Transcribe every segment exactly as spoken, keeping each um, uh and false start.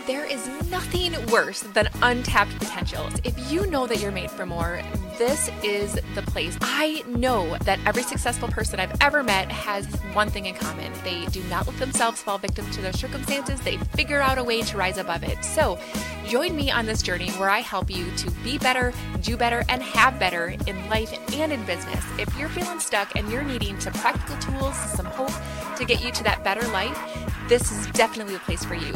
There is nothing worse than untapped potentials. If you know that you're made for more, this is the place. I know that every successful person I've ever met has one thing in common. They do not let themselves fall victim to their circumstances. They figure out a way to rise above it. So join me on this journey where I help you to be better, do better, and have better in life and in business. If you're feeling stuck and you're needing some practical tools, some hope to get you to that better life, this is definitely the place for you.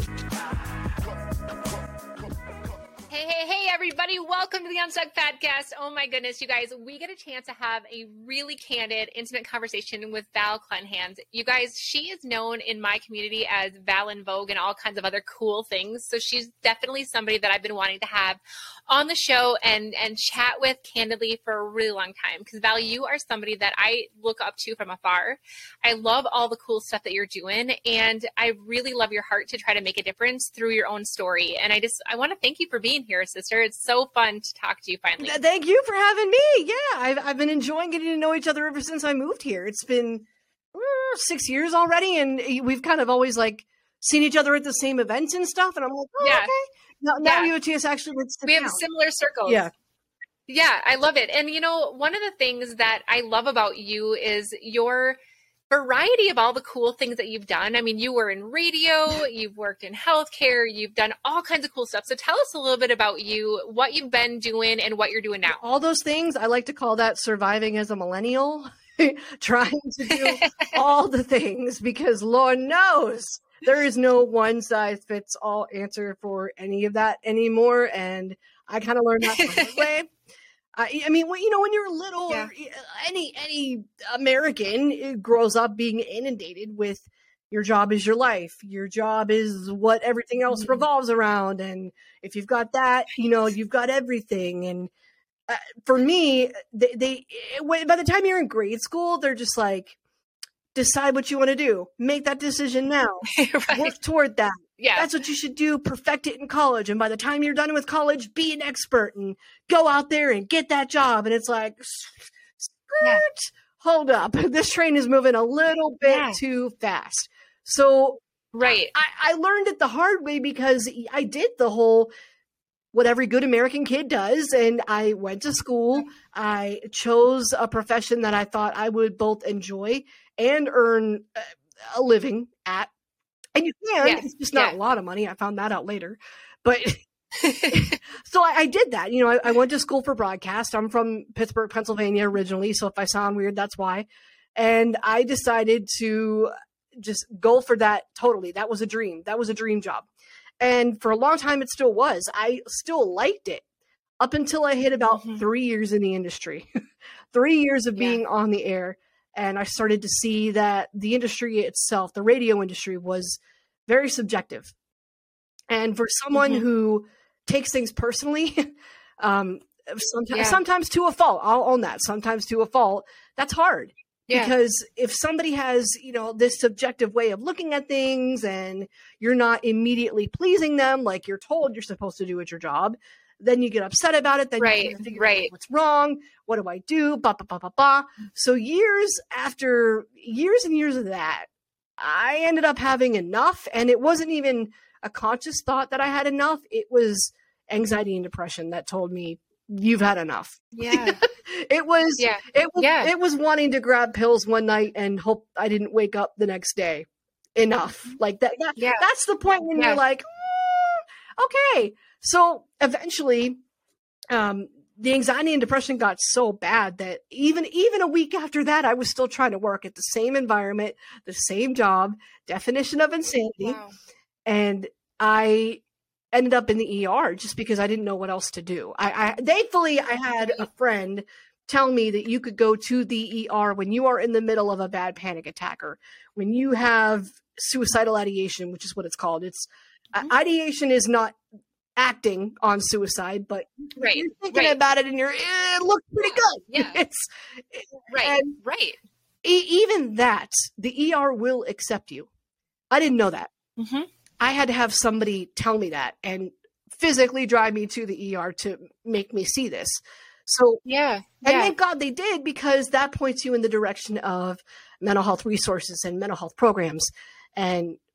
Hey, hey, hey, everybody. Welcome to the Unstuck Podcast. Oh my goodness, you guys, we get a chance to have a really candid, intimate conversation with Val Clenhans. You guys, she is known in my community as Val in Vogue and all kinds of other cool things. So she's definitely somebody that I've been wanting to have on the show and, and chat with candidly for a really long time. Because Val, you are somebody that I look up to from afar. I love all the cool stuff that you're doing. And I really love your heart to try to make a difference through your own story. And I just, I want to thank you for being here, sister. It's so fun to talk to you finally. Thank you for having me. Yeah, I've, I've been enjoying getting to know each other ever since I moved here. It's been uh, six years already. And we've kind of always like seen each other at the same events and stuff. And I'm like, oh, yeah. okay. Now, now yeah. we have a chance actually. We have down. similar circles. Yeah. Yeah, I love it. And, you know, one of the things that I love about you is your variety of all the cool things that you've done. I mean, you were in radio, you've worked in healthcare, you've done all kinds of cool stuff. So tell us a little bit about you, what you've been doing and what you're doing now. All those things, I like to call that surviving as a millennial, trying to do all the things because Lord knows there is no one size fits all answer for any of that anymore. And I kind of learned that the hard way. I, I mean, when, you know, when you're little, yeah. any any American grows up being inundated with your job is your life. Your job is what everything else mm-hmm. revolves around. And if you've got that, you know, you've got everything. And uh, for me, they, they by the time you're in grade school, they're just like, decide what you want to do. Make that decision now. Right. Work toward that. Yeah. That's what you should do. Perfect it in college. And by the time you're done with college, be an expert and go out there and get that job. And it's like, skirt, yeah. hold up. This train is moving a little bit yeah. too fast. So right. I, I learned it the hard way because I did the whole what every good American kid does. And I went to school. I chose a profession that I thought I would both enjoy and earn a living at. And you can, yeah. it's just not yeah. a lot of money. I found that out later. But so I, I did that. You know, I, I went to school for broadcast. I'm from Pittsburgh, Pennsylvania originally. So if I sound weird, that's why. And I decided to just go for that totally. That was a dream. That was a dream job. And for a long time, it still was. I still liked it up until I hit about mm-hmm. three years in the industry, three years of being yeah. on the air. And I started to see that the industry itself, the radio industry, was very subjective. And for someone mm-hmm. who takes things personally, um, sometimes, yeah. sometimes to a fault, I'll own that, sometimes to a fault, that's hard. Yeah. Because if somebody has, you know, this subjective way of looking at things and you're not immediately pleasing them like you're told you're supposed to do at your job, then you get upset about it. Then right, you figure right. out what's wrong. What do I do? Ba, ba, ba, ba, ba. So years after years and years of that, I ended up having enough. And it wasn't even a conscious thought that I had enough. It was anxiety and depression that told me you've had enough. Yeah. it was, yeah. it was, yeah. it was wanting to grab pills one night and hope I didn't wake up the next day. Enough. Like that. that yeah. That's the point when yeah. you're like, mm, okay. So eventually, um, the anxiety and depression got so bad that even even a week after that, I was still trying to work at the same environment, the same job, definition of insanity. Wow. And I ended up in the E R just because I didn't know what else to do. I, I thankfully, I had a friend tell me that you could go to the E R when you are in the middle of a bad panic attack or when you have suicidal ideation, which is what it's called. It's mm-hmm. uh, ideation is not acting on suicide, but right, you're thinking right. about it and you're, eh, it looks pretty good. Yeah. It's right, right. E- even that, the E R will accept you. I didn't know that. Mm-hmm. I had to have somebody tell me that and physically drive me to the E R to make me see this. So, yeah, and yeah. thank God they did, because that points you in the direction of mental health resources and mental health programs. And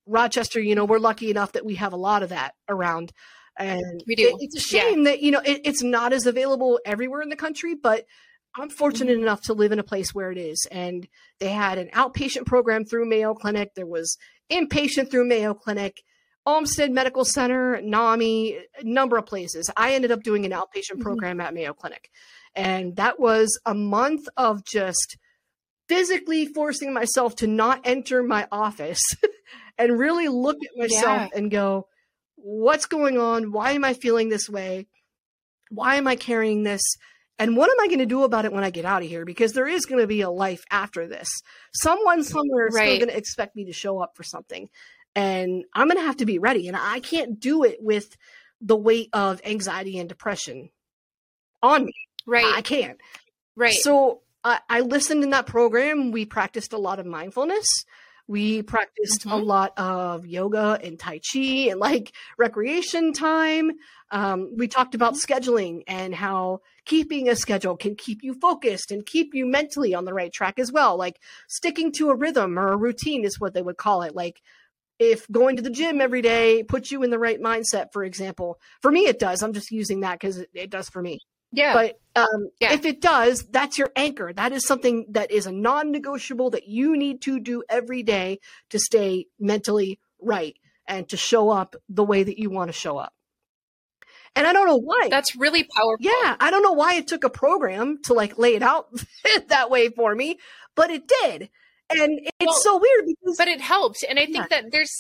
Rochester, you know, we're lucky enough that we have a lot of that around. And we do. It, it's a shame yeah. that, you know, it, it's not as available everywhere in the country, but I'm fortunate mm-hmm. enough to live in a place where it is. And they had an outpatient program through Mayo Clinic. There was inpatient through Mayo Clinic, Olmsted Medical Center, NAMI, a number of places. I ended up doing an outpatient mm-hmm. program at Mayo Clinic. And that was a month of just physically forcing myself to not enter my office and really look at myself yeah. and go, what's going on? Why am I feeling this way? Why am I carrying this? And what am I going to do about it when I get out of here? Because there is going to be a life after this. Someone somewhere is right. still going to expect me to show up for something. And I'm going to have to be ready. And I can't do it with the weight of anxiety and depression on me. Right. I can't. Right. So I, I listened in that program. We practiced a lot of mindfulness. We practiced mm-hmm. a lot of yoga and Tai Chi and like recreation time. Um, we talked about mm-hmm. scheduling and how keeping a schedule can keep you focused and keep you mentally on the right track as well. Like sticking to a rhythm or a routine is what they would call it. Like if going to the gym every day puts you in the right mindset, for example, for me, it does. I'm just using that because it, it does for me. Yeah. But um, yeah. if it does, that's your anchor. That is something that is a non-negotiable that you need to do every day to stay mentally right and to show up the way that you want to show up. And I don't know why. That's really powerful. Yeah. I don't know why it took a program to like lay it out that way for me, but it did. And it's well, so weird because. But it helped. And I think yeah. that there's.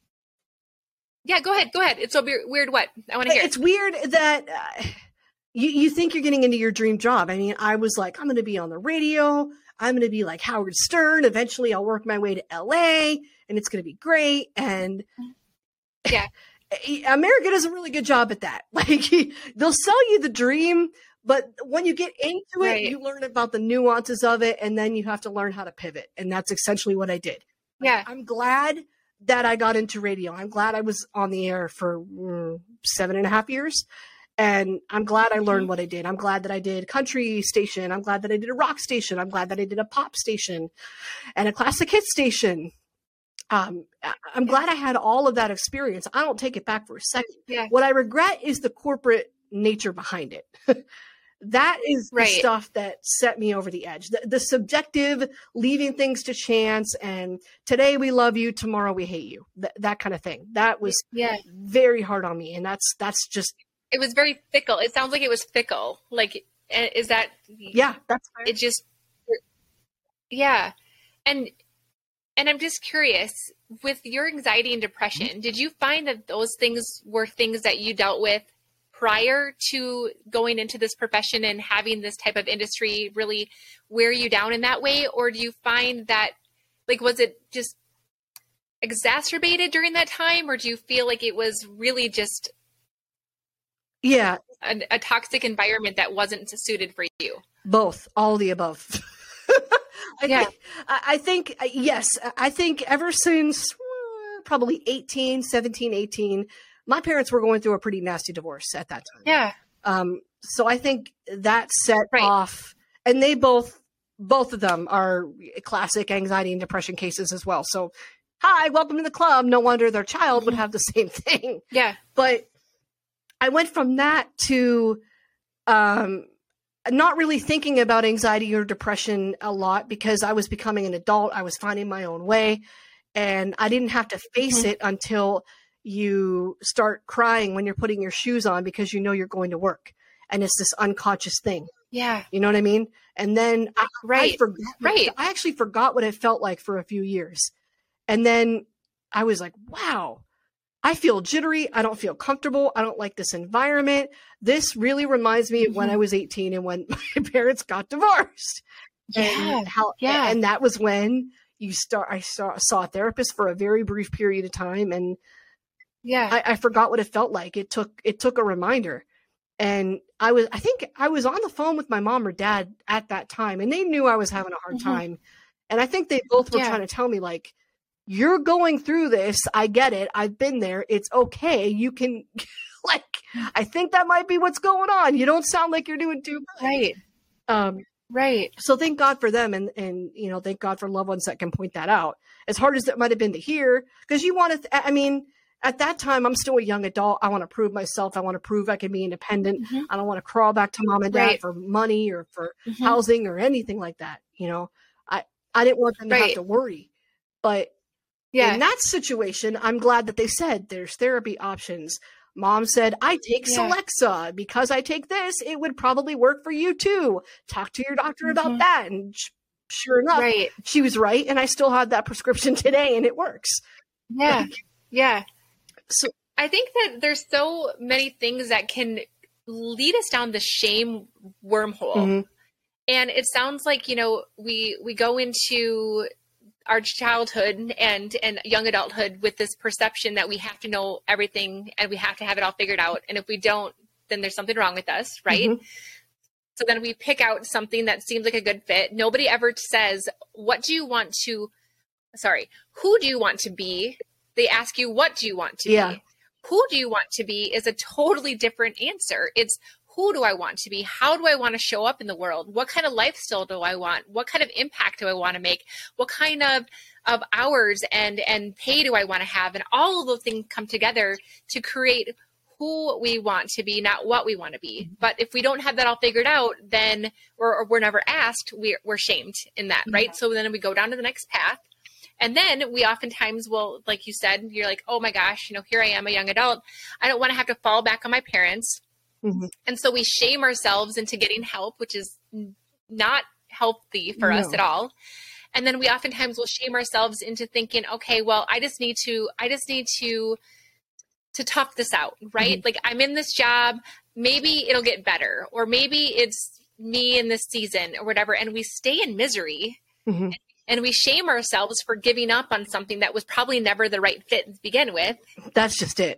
Yeah, go ahead. Go ahead. It's so weird. Weird what? I want to hear. It's weird that. Uh, You you think you're getting into your dream job. I mean, I was like, I'm going to be on the radio. I'm going to be like Howard Stern. Eventually I'll work my way to L A and it's going to be great. And yeah, America does a really good job at that. Like they'll sell you the dream, but when you get into it, right. you learn about the nuances of it. And then you have to learn how to pivot. And that's essentially what I did. Yeah. I'm glad that I got into radio. I'm glad I was on the air for mm, seven and a half years. And I'm glad I learned what I did. I'm glad that I did country station. I'm glad that I did a rock station. I'm glad that I did a pop station and a classic hit station. Um, I'm glad I had all of that experience. I don't take it back for a second. Yeah. What I regret is the corporate nature behind it. That is the right. stuff that set me over the edge. The, the subjective, leaving things to chance, and today we love you, tomorrow we hate you. Th- that kind of thing. That was yeah. very hard on me. And that's that's just... It was very fickle. It sounds like it was fickle. Like, is that? Yeah, that's fair. It just, yeah. And, and I'm just curious with your anxiety and depression, mm-hmm. did you find that those things were things that you dealt with prior to going into this profession and having this type of industry really wear you down in that way? Or do you find that, like, was it just exacerbated during that time? Or do you feel like it was really just Yeah. A, a toxic environment that wasn't suited for you? Both, all of the above. I yeah. Think, I think, yes, I think ever since uh, probably eighteen, seventeen, eighteen, my parents were going through a pretty nasty divorce at that time. Yeah. Um, so I think that set right. off, and they both, both of them are classic anxiety and depression cases as well. So, hi, welcome to the club. No wonder their child would have the same thing. Yeah. But I went from that to um, not really thinking about anxiety or depression a lot because I was becoming an adult. I was finding my own way, and I didn't have to face mm-hmm. it until you start crying when you're putting your shoes on because you know you're going to work, and it's this unconscious thing. Yeah. You know what I mean? And then I, right. I forgot, right. I actually forgot what it felt like for a few years. And then I was like, wow. I feel jittery. I don't feel comfortable. I don't like this environment. This really reminds me of mm-hmm. when I was eighteen and when my parents got divorced. Yeah. And how, yeah. and that was when you start, I saw, saw a therapist for a very brief period of time. And yeah, I, I forgot what it felt like. It took, it took a reminder. And I was, I think I was on the phone with my mom or dad at that time, and they knew I was having a hard mm-hmm. time. And I think they both were yeah. trying to tell me, like, you're going through this. I get it. I've been there. It's okay. You can, like, I think that might be what's going on. You don't sound like you're doing too bad. Right. Um, Right. So thank God for them. And, and, you know, thank God for loved ones that can point that out, as hard as it might've been to hear. Cause you want to, I mean, at that time, I'm still a young adult. I want to prove myself. I want to prove I can be independent. Mm-hmm. I don't want to crawl back to mom and dad right. for money or for mm-hmm. housing or anything like that. You know, I, I didn't want them to right. have to worry. But yeah. in that situation, I'm glad that they said there's therapy options. Mom said, I take yeah. Celexa. Because I take this, it would probably work for you too. Talk to your doctor mm-hmm. about that. And sh- sure enough, right. she was right. And I still have that prescription today and it works. Yeah. Like, yeah. So I think that there's so many things that can lead us down the shame wormhole. Mm-hmm. And it sounds like, you know, we, we go into our childhood and, and young adulthood with this perception that we have to know everything and we have to have it all figured out. And if we don't, then there's something wrong with us. Right. Mm-hmm. So then we pick out something that seems like a good fit. Nobody ever says, what do you want to, sorry, who do you want to be? They ask you, what do you want to yeah. be? Who do you want to be is a totally different answer. It's who do I want to be? How do I want to show up in the world? What kind of lifestyle do I want? What kind of impact do I want to make? What kind of, of hours and, and pay do I want to have? And all of those things come together to create who we want to be, not what we want to be. But if we don't have that all figured out, then we're, or we're never asked, we're, we're shamed in that, right? Yeah. So then we go down to the next path. And then we oftentimes will, like you said, you're like, oh my gosh, you know, here I am, a young adult. I don't want to have to fall back on my parents. Mm-hmm. And so we shame ourselves into getting help, which is not healthy for no. us at all. And then we oftentimes will shame ourselves into thinking, okay, well, I just need to, I just need to, to tough this out, right? Mm-hmm. Like I'm in this job, maybe it'll get better, or maybe it's me in this season or whatever. And we stay in misery. Mm-hmm. And we shame ourselves for giving up on something that was probably never the right fit to begin with. That's just it.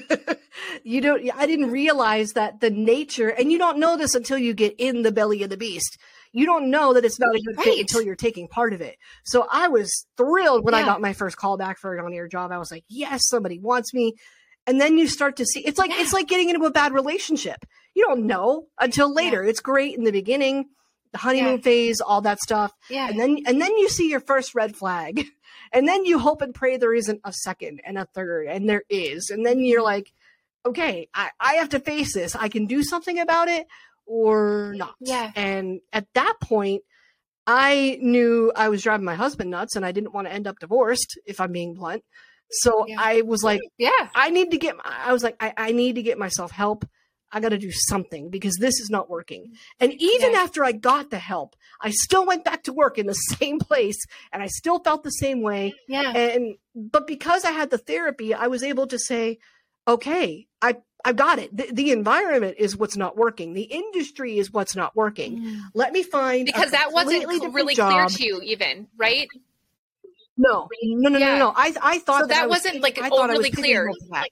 You don't, I didn't realize that the nature, and you don't know this until you get in the belly of the beast. You don't know that it's not a good right. fit until you're taking part of it. So I was thrilled when yeah. I got my first call back for an on-air job. I was like, yes, somebody wants me. And then you start to see, it's like, yeah. it's like getting into a bad relationship. You don't know until later. Yeah. It's great in the beginning. The honeymoon yeah. phase, all that stuff. Yeah. And then, and then you see your first red flag, and then you hope and pray there isn't a second and a third, and there is. And then you're like, okay, I, I have to face this. I can do something about it or not. Yeah. And at that point, I knew I was driving my husband nuts and I didn't want to end up divorced, if I'm being blunt. So yeah. I was like, yeah, I need to get, I was like, I, I need to get myself help. I got to do something because this is not working. And even yeah. after I got the help, I still went back to work in the same place and I still felt the same way. Yeah. And, but because I had the therapy, I was able to say, okay, I, I got it. The, the environment is what's not working. The industry is what's not working. Mm. Let me find, because that wasn't really job. clear to you even, right? No, no, no, yeah. no, no. I, I thought so that, that wasn't was, like I overly clear.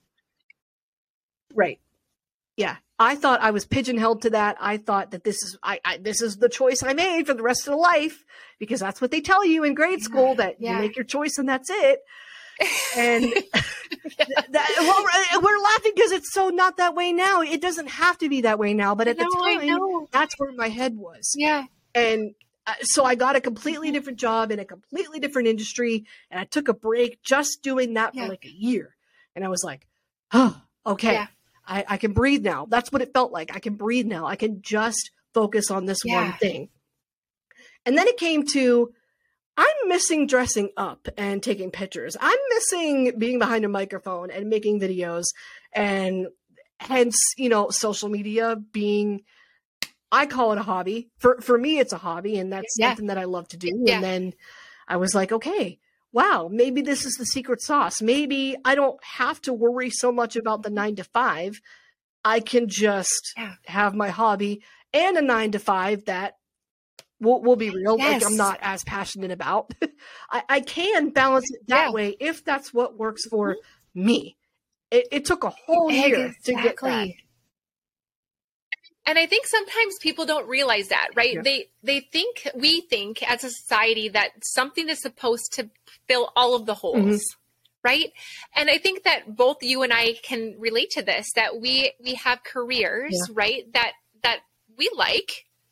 Right. Yeah. I thought I was pigeonholed to that. I thought that this is, I, I this is the choice I made for the rest of the life, because that's what they tell you in grade school, that yeah. you make your choice and that's it. And yeah. that, well, we're laughing because it's so not that way now. It doesn't have to be that way now, but at know, the time, that's where my head was. Yeah. And uh, so I got a completely different job in a completely different industry, and I took a break just doing that yeah. for like a year. And I was like, oh, okay. Yeah. I, I can breathe now. That's what it felt like. I can breathe now. I can just focus on this yeah. one thing. And then it came to, I'm missing dressing up and taking pictures. I'm missing being behind a microphone and making videos, and hence, you know, social media being, I call it a hobby. For for me, it's a hobby, and that's yeah. something that I love to do. Yeah. And then I was like, okay, wow, maybe this is the secret sauce. Maybe I don't have to worry so much about the nine to five. I can just yeah. have my hobby and a nine to five that we'll, we'll be real. Yes. Like I'm not as passionate about. I, I can balance it that yeah. way if that's what works for mm-hmm. me. It, it took a whole year exactly. to get that. And I think sometimes people don't realize that, right? Yeah. They they think, we think as a society that something is supposed to fill all of the holes, mm-hmm. right? And I think that both you and I can relate to this, that we we have careers, yeah. right? That that we like,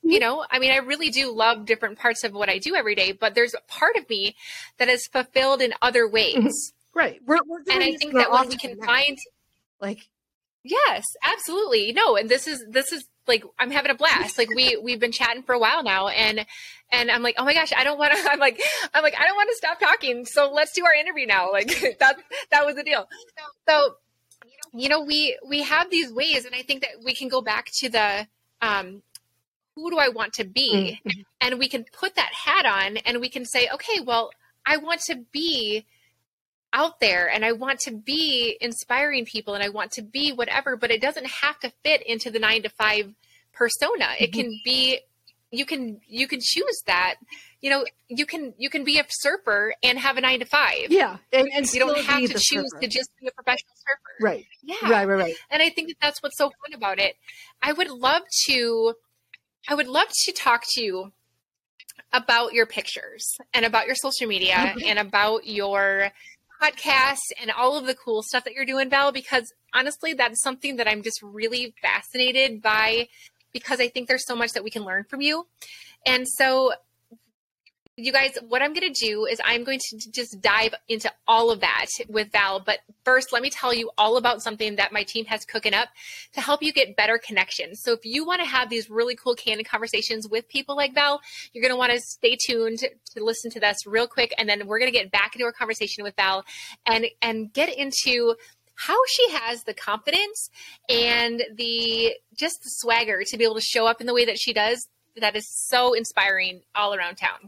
You know, I mean, I really do love different parts of what I do every day, but there's a part of me that is fulfilled in other ways. Mm-hmm. Right. We're, we're and I think that when we can now. find like, yes, absolutely. No. And this is, this is like, I'm having a blast. Like we, we've been chatting for a while now, and, and I'm like, oh my gosh, I don't want to, I'm like, I'm like, I don't want to stop talking. So let's do our interview now. Like that, that was the deal. So, you know, we, we have these ways, and I think that we can go back to the, um, who do I want to be? Mm-hmm. And we can put that hat on and we can say, okay, well, I want to be out there and I want to be inspiring people and I want to be whatever, but it doesn't have to fit into the nine to five persona. Mm-hmm. It can be, you can, you can choose that, you know, you can, you can be a surfer and have a nine to five. Yeah. And, and you don't have to choose surfer. to just be a professional surfer. Right. Yeah. Right, right, right. And I think that that's what's so fun about it. I would love to, I would love to talk to you about your pictures and about your social media and about your podcast and all of the cool stuff that you're doing, Val, because honestly, that's something that I'm just really fascinated by, because I think there's so much that we can learn from you. And so you guys, what I'm going to do is I'm going to just dive into all of that with Val. But first, let me tell you all about something that my team has cooking up to help you get better connections. So if you want to have these really cool candid conversations with people like Val, you're going to want to stay tuned to listen to this real quick. And then we're going to get back into our conversation with Val and, and get into how she has the confidence and the just the swagger to be able to show up in the way that she does. That is so inspiring all around town.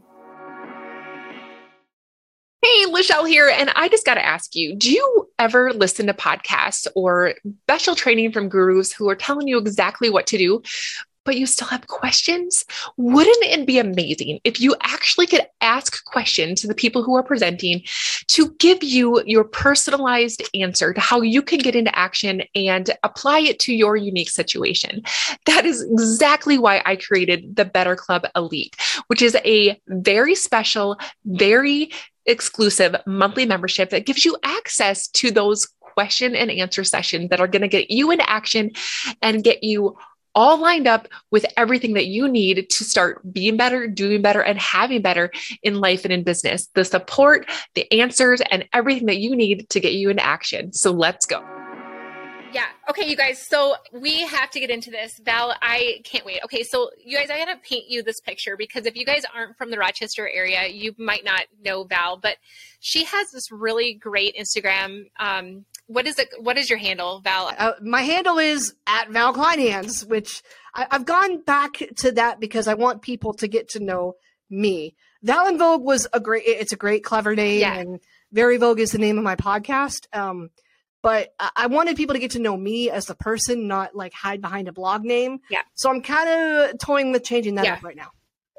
Hey, Lachelle here, and I just got to ask you, do you ever listen to podcasts or special training from gurus who are telling you exactly what to do, but you still have questions? Wouldn't it be amazing if you actually could ask questions to the people who are presenting to give you your personalized answer to how you can get into action and apply it to your unique situation? That is exactly why I created the Better Club Elite, which is a very special, very exclusive monthly membership that gives you access to those question and answer sessions that are going to get you into action and get you all lined up with everything that you need to start being better, doing better, and having better in life and in business. The support, the answers, and everything that you need to get you into action. So let's go. Yeah. Okay, you guys. So we have to get into this. Val, I can't wait. Okay. So you guys, I got to paint you this picture, because if you guys aren't from the Rochester area, you might not know Val, but she has this really great Instagram. Um, what is it? What is your handle, Val? Uh, my handle is at Val Kleinhans, which I, I've gone back to that because I want people to get to know me. Val in Vogue was a great, it's a great, clever name. Yeah. And Very Vogue is the name of my podcast. Um, But I wanted people to get to know me as the person, not like hide behind a blog name. Yeah. So I'm kind of toying with changing that yeah. up right now.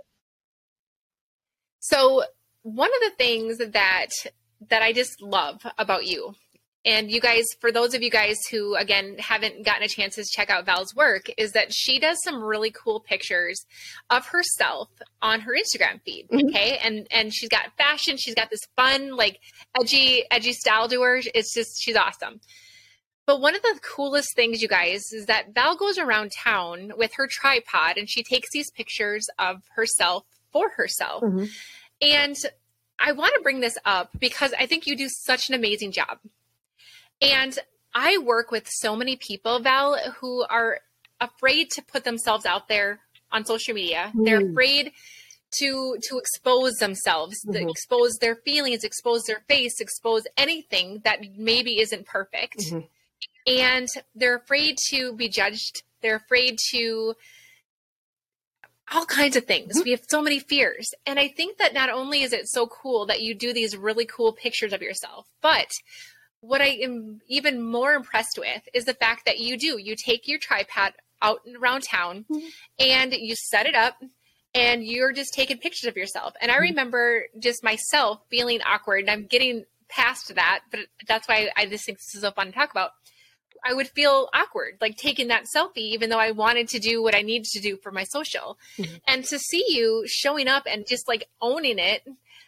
So one of the things that that I just love about you, and you guys, for those of you guys who, again, haven't gotten a chance to check out Val's work, is that she does some really cool pictures of herself on her Instagram feed. Mm-hmm. Okay. And, and she's got fashion. She's got this fun, like edgy, edgy style to her. It's just, she's awesome. But one of the coolest things, you guys, is that Val goes around town with her tripod and she takes these pictures of herself for herself. Mm-hmm. And I want to bring this up because I think you do such an amazing job. And I work with so many people, Val, who are afraid to put themselves out there on social media. Mm. They're afraid to to expose themselves, mm-hmm. to expose their feelings, expose their face, expose anything that maybe isn't perfect. Mm-hmm. And they're afraid to be judged. They're afraid to all kinds of things. Mm-hmm. We have so many fears. And I think that not only is it so cool that you do these really cool pictures of yourself, but what I am even more impressed with is the fact that you do, you take your tripod out around town mm-hmm. and you set it up and you're just taking pictures of yourself. And I remember just myself feeling awkward, and I'm getting past that, but that's why I just think this is so fun to talk about. I would feel awkward, like taking that selfie, even though I wanted to do what I needed to do for my social. Mm-hmm. And to see you showing up and just like owning it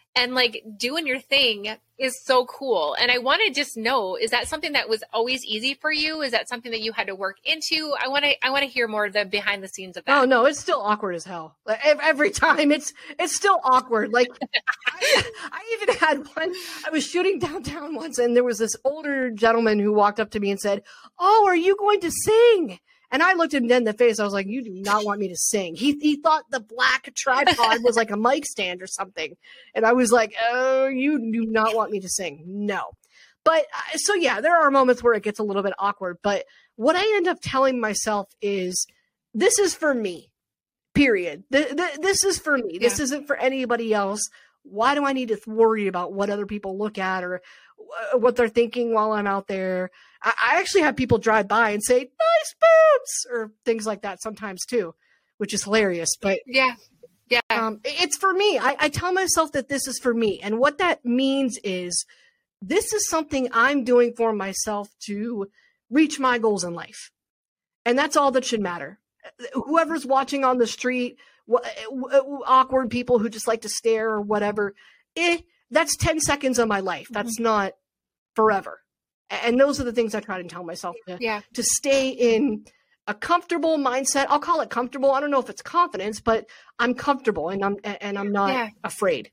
and like doing your thing is so cool. And I want to just know, is that something that was always easy for you? Is that something that you had to work into? I want to, I want to hear more of the behind the scenes of that. Oh no, it's still awkward as hell. Like, every time it's, it's still awkward. Like I, I even had one, I was shooting downtown once and there was this older gentleman who walked up to me and said, "Oh, are you going to sing?" And I looked him dead in the face. I was like, "You do not want me to sing." He he thought the black tripod was like a mic stand or something. And I was like, "Oh, you do not want me to sing." No. But uh, so yeah, there are moments where it gets a little bit awkward. But what I end up telling myself is, this is for me, period. Th- th- this is for me. This yeah. isn't for anybody else. Why do I need to worry about what other people look at or what they're thinking while I'm out there? I, I actually have people drive by and say, "Nice boots," or things like that sometimes too, which is hilarious. But yeah, yeah, um, it's for me. I, I tell myself that this is for me. And what that means is this is something I'm doing for myself to reach my goals in life. And that's all that should matter. Whoever's watching on the street, awkward people who just like to stare or whatever, eh, that's ten seconds of my life. That's mm-hmm. not forever. And those are the things I try to tell myself to, yeah. to stay in a comfortable mindset. I'll call it comfortable. I don't know if it's confidence, but I'm comfortable and I'm, and I'm not yeah. afraid.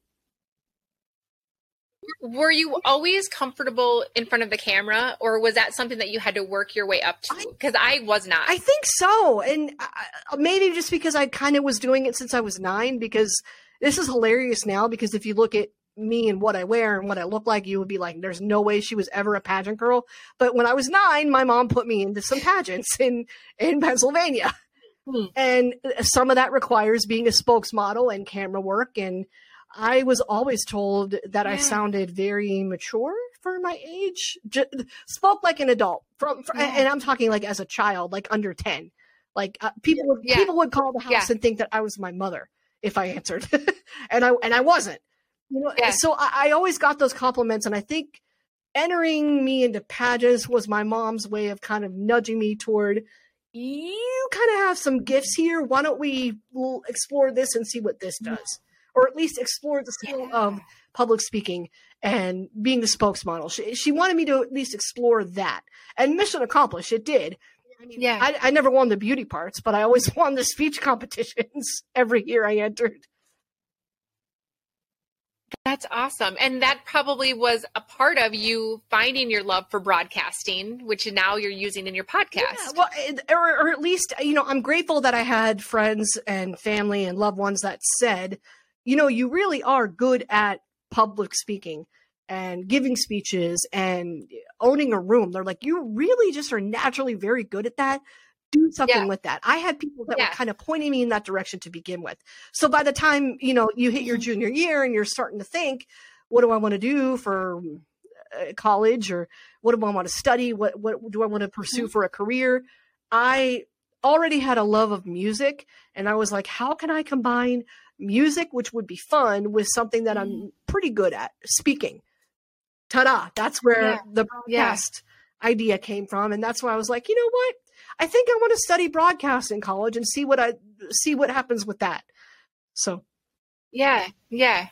Were you always comfortable in front of the camera, or was that something that you had to work your way up to? Because I, I was not. I think so. And I, maybe just because I kind of was doing it since I was nine, because this is hilarious now, because if you look at me and what I wear and what I look like, you would be like, there's no way she was ever a pageant girl. But when I was nine, my mom put me into some pageants in, in Pennsylvania. Hmm. And some of that requires being a spokesmodel and camera work. And I was always told that yeah. I sounded very mature for my age, Just, spoke like an adult from, from yeah. and I'm talking like as a child, like under ten. Like uh, people, would, yeah. people would call the house yeah. and think that I was my mother if I answered, and I and I wasn't. You know, yeah. so I, I always got those compliments, and I think entering me into pageants was my mom's way of kind of nudging me toward, you kind of have some gifts here. Why don't we explore this and see what this does? Or at least explore the skill yeah. of public speaking and being the spokesmodel. She, she wanted me to at least explore that. And mission accomplished, it did. I mean, yeah. I, I never won the beauty parts, but I always won the speech competitions every year I entered. That's awesome. And that probably was a part of you finding your love for broadcasting, which now you're using in your podcast. Yeah, well, or, or at least, you know, I'm grateful that I had friends and family and loved ones that said, you know, you really are good at public speaking and giving speeches and owning a room. They're like, you really just are naturally very good at that. Do something yeah. with that. I had people that yeah. were kind of pointing me in that direction to begin with. So by the time, you know, you hit your junior year and you're starting to think, what do I want to do for uh, college, or what do I want to study? What, what do I want to pursue mm-hmm. for a career? I already had a love of music, and I was like, how can I combine music, which would be fun, with something that mm-hmm. I'm pretty good at, speaking? Ta-da. That's where yeah. the broadcast yeah. idea came from. And that's why I was like, you know what? I think I want to study broadcast in college and see what I see what happens with that. So, yeah, yeah.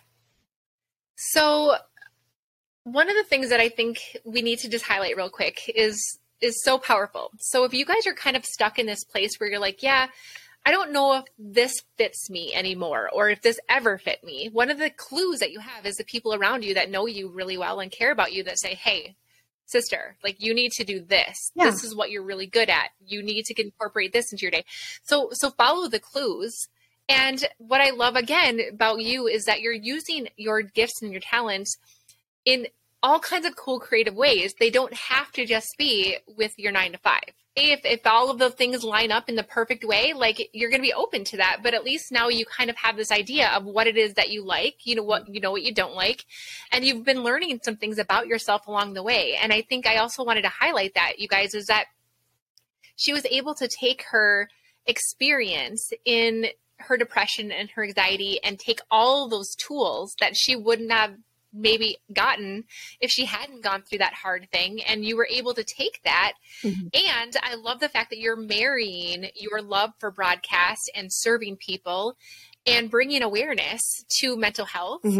So, one of the things that I think we need to just highlight real quick is is so powerful. So, if you guys are kind of stuck in this place where you're like, yeah, I don't know if this fits me anymore, or if this ever fit me, one of the clues that you have is the people around you that know you really well and care about you, that say, hey, sister, like, you need to do this. Yeah. This is what you're really good at. You need to incorporate this into your day. So, so follow the clues. And what I love again about you is that you're using your gifts and your talents in all kinds of cool, creative ways. They don't have to just be with your nine to five. If, if all of the things line up in the perfect way, like, you're going to be open to that. But at least now you kind of have this idea of what it is that you like, you know, what, you know, what you don't like. And you've been learning some things about yourself along the way. And I think I also wanted to highlight that, you guys, is that she was able to take her experience in her depression and her anxiety and take all those tools that she wouldn't have maybe gotten if she hadn't gone through that hard thing, and you were able to take that. Mm-hmm. And I love the fact that you're marrying your love for broadcast and serving people and bringing awareness to mental health. Mm-hmm.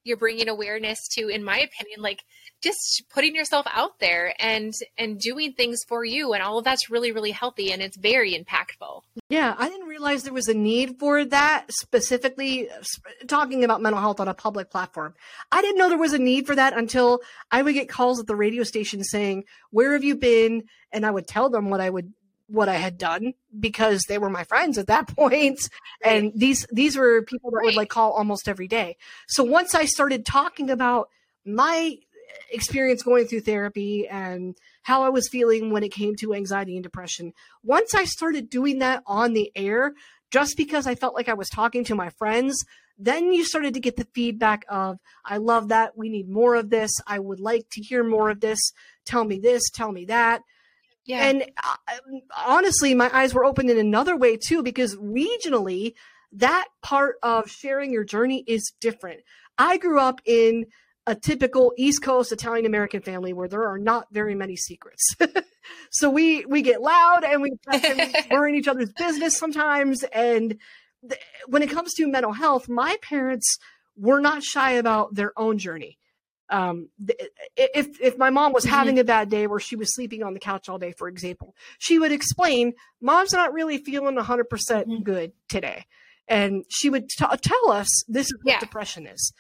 you're bringing awareness to, in my opinion, like just putting yourself out there and, and doing things for you. And all of that's really, really healthy. And it's very impactful. Yeah. I didn't realize there was a need for that, specifically talking about mental health on a public platform. I didn't know there was a need for that until I would get calls at the radio station saying, where have you been? And I would tell them what I would what I had done because they were my friends at that point. And these, these were people that would like call almost every day. So once I started talking about my experience going through therapy and how I was feeling when it came to anxiety and depression, once I started doing that on the air, just because I felt like I was talking to my friends, then you started to get the feedback of, I love that. We need more of this. I would like to hear more of this. Tell me this, tell me that. Yeah. And uh, honestly, my eyes were opened in another way too, because regionally, that part of sharing your journey is different. I grew up in a typical East Coast Italian American family where there are not very many secrets. So we we get loud and we, and we're in each other's business sometimes. And th- when it comes to mental health, my parents were not shy about their own journey. Um, if, if my mom was having mm-hmm. a bad day where she was sleeping on the couch all day, for example, she would explain, mom's not really feeling a hundred percent good today. And she would t- tell us this is what yeah. depression is.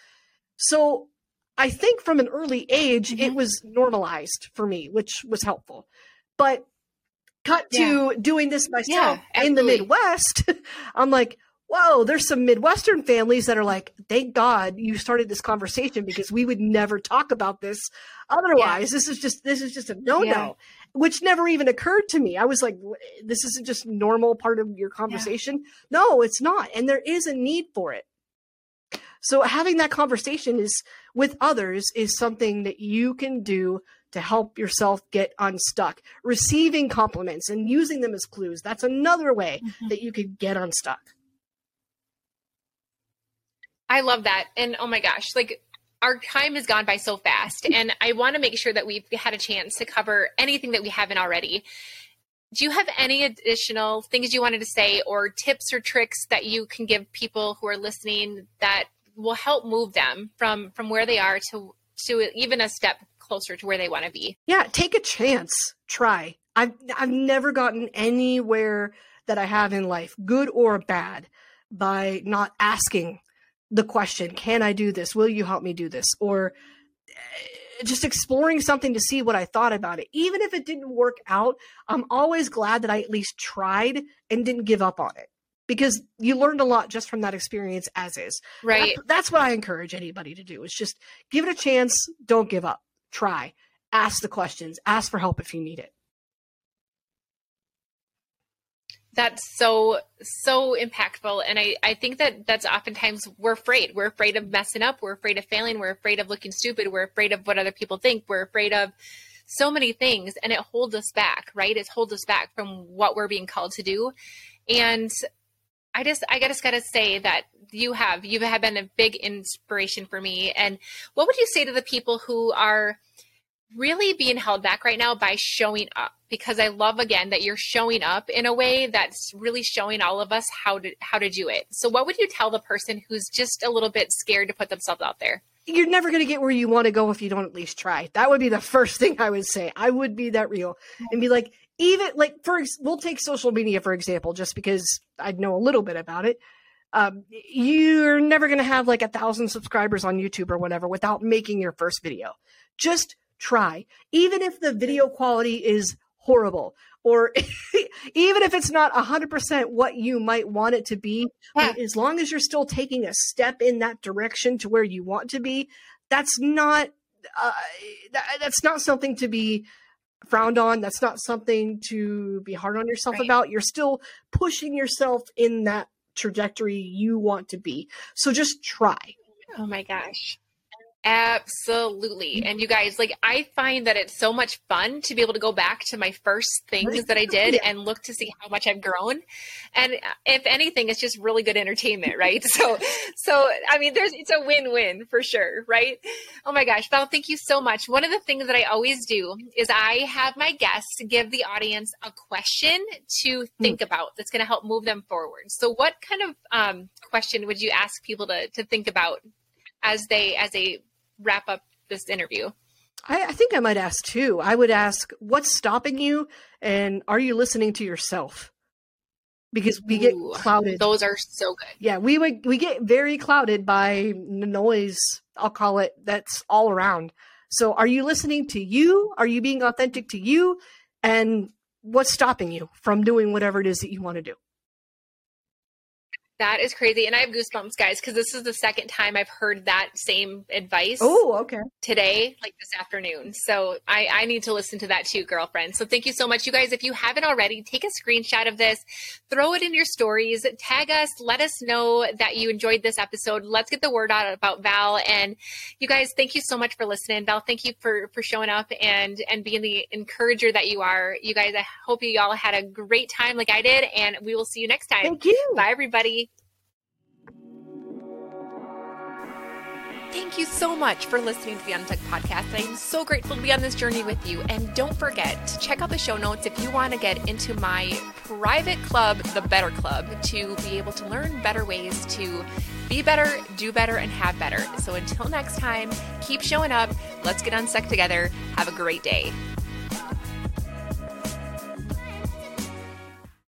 So I think from an early age, mm-hmm. it was normalized for me, which was helpful, but cut to yeah. doing this myself yeah, in the Midwest. I'm like, whoa, there's some Midwestern families that are like, thank God you started this conversation because we would never talk about this. Otherwise, yeah. this is just, this is just a no-no, yeah. which never even occurred to me. I was like, this isn't just normal part of your conversation. Yeah. No, it's not. And there is a need for it. So having that conversation is with others is something that you can do to help yourself get unstuck. Receiving compliments and using them as clues. That's another way mm-hmm. that you could get unstuck. I love that. And oh my gosh, like our time has gone by so fast and I want to make sure that we've had a chance to cover anything that we haven't already. Do you have any additional things you wanted to say or tips or tricks that you can give people who are listening that will help move them from, from where they are to, to even a step closer to where they want to be? Yeah. Take a chance. Try. I've, I've never gotten anywhere that I have in life, good or bad, by not asking the question, can I do this? Will you help me do this? Or just exploring something to see what I thought about it. Even if it didn't work out, I'm always glad that I at least tried and didn't give up on it because you learned a lot just from that experience as is. Right. That, that's what I encourage anybody to do is just give it a chance. Don't give up. Try. Ask the questions. Ask for help if you need it. That's so, so impactful. And I, I think that that's oftentimes we're afraid. We're afraid of messing up. We're afraid of failing. We're afraid of looking stupid. We're afraid of what other people think. We're afraid of so many things. And it holds us back, right? It holds us back from what we're being called to do. And I just, I just got to say that you have, you have been a big inspiration for me. And what would you say to the people who are really being held back right now by showing up? Because I love, again, that you're showing up in a way that's really showing all of us how to, how to do it. So what would you tell the person who's just a little bit scared to put themselves out there? You're never going to get where you want to go if you don't at least try. That would be the first thing I would say. I would be that real and be like, even like, for, we'll take social media, for example, just because I know a little bit about it. Um, you're never going to have like a thousand subscribers on YouTube or whatever without making your first video. Just try. Even if the video quality is horrible, or even if it's not one hundred percent what you might want it to be, yeah. as long as you're still taking a step in that direction to where you want to be, that's not uh, that, that's not something to be frowned on. That's not something to be hard on yourself right. about. You're still pushing yourself in that trajectory you want to be. So just try. Oh my gosh. Absolutely. And you guys, like, I find that it's so much fun to be able to go back to my first things that I did yeah. and look to see how much I've grown. And if anything, it's just really good entertainment, right? So, so, I mean, there's, it's a win-win for sure. Right. Oh my gosh, Val, thank you so much. One of the things that I always do is I have my guests give the audience a question to think mm. about that's going to help move them forward. So what kind of um, question would you ask people to, to think about as they as they wrap up this interview? I, I think I might ask too. I would ask, what's stopping you, and are you listening to yourself? Because we get Ooh, clouded. Those are so good. Yeah, we would we get very clouded by noise, I'll call it, that's all around. So are you listening to you? Are you being authentic to you? And what's stopping you from doing whatever it is that you want to do? That is crazy. And I have goosebumps, guys, because this is the second time I've heard that same advice. Oh, okay. Today, like this afternoon. So I, I need to listen to that too, girlfriend. So thank you so much. You guys, if you haven't already, take a screenshot of this, throw it in your stories, tag us, let us know that you enjoyed this episode. Let's get the word out about Val. And you guys, thank you so much for listening. Val, thank you for, for showing up and, and being the encourager that you are. You guys, I hope you all had a great time like I did, and we will see you next time. Thank you. Bye, everybody. Thank you so much for listening to the Untucked Podcast. I'm so grateful to be on this journey with you. And don't forget to check out the show notes if you want to get into my private club, the Better Club, to be able to learn better ways to be better, do better, and have better. So until next time, keep showing up. Let's get unstuck together. Have a great day.